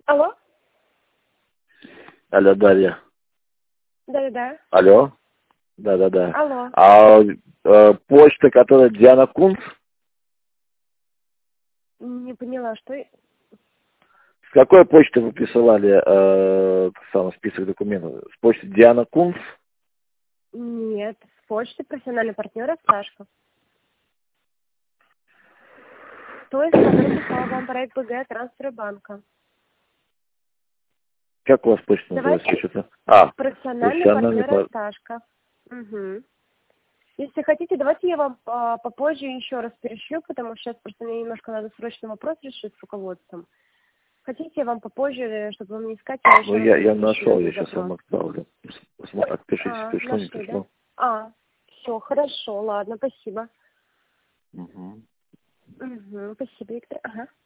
Алло? Алло, Дарья. Да-да-да. Алло. Да-да-да. Алло. Почта, которая Диана Кунц, Не поняла, что... с какой почты вы присылали самый список документов? С почты Диана Кунц? Нет, с почты профессиональный партнер Сашка. То есть, который писала вам проект БГ трансфера банка. Как у вас почта называется? Давайте Что-то? профессиональный Профессиональный партнер Сашка. Угу. Если хотите, давайте я вам попозже еще раз перешлю, потому что сейчас просто мне немножко надо срочный вопрос решить с руководством. Хотите, я вам попозже, чтобы вам не искать, я еще раз Я перешлю нашел, я этот сейчас запрос. вам отправлю. Отпишитесь, пришло, не Нашли, пришло. да? Все, хорошо, ладно, спасибо. Угу. Угу, спасибо, Виктор. Ага.